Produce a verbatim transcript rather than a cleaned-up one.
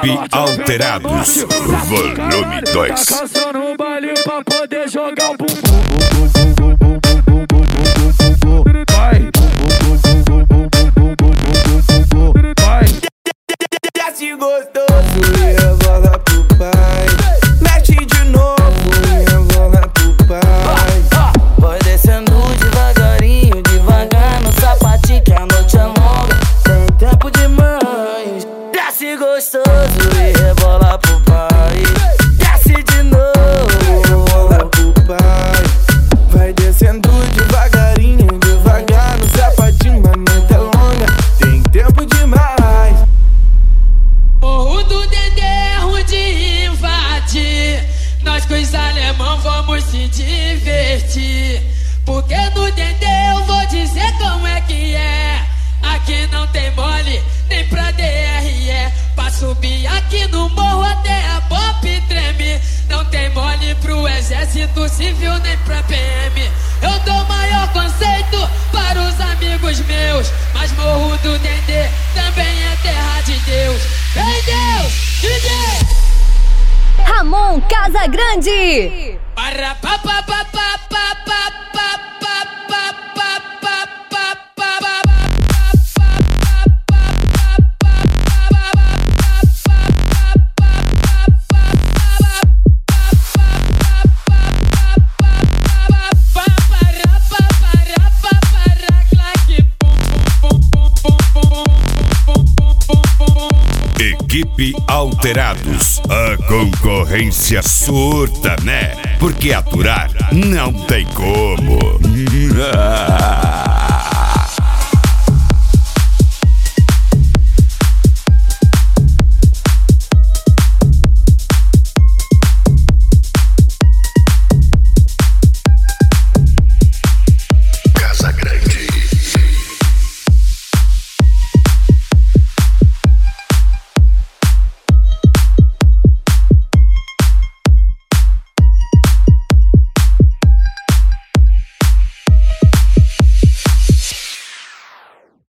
Equipe Alterados, volume dois. Caça no baile pra poder jogar o bumbum. Vai. Vai. Desce gostoso e rebola pro pai. Mexe de novo e rebola pro pai. Vai descendo devagarinho, devagar no sapatinho que a noite é longa. Tem tempo demais. Desce gostoso e rebola pro pai. Desce de novo e rebola pro pai. Vai descendo devagarinho, devagar no sapatinho, a noite é longa. Tem tempo demais. Morro do Dendê é ruim de invadir. Nós com os alemão vamos se divertir. Porque no Dendê eu vou dizer como é que é. Aqui não tem mole, nem pra D R E. Pra subir aqui no morro até a pop treme. Não tem mole pro exército civil, nem pra P M. Eu dou maior conceito para os amigos meus. Mas Morro do Dendê também é terra de Deus. Vem Deus, D J Ramon Casagrande. para pa pa pa pa pa pa pa pa pa pa pa pa pa. Equipe Alterados, a concorrência surta, né? Porque aturar não tem como.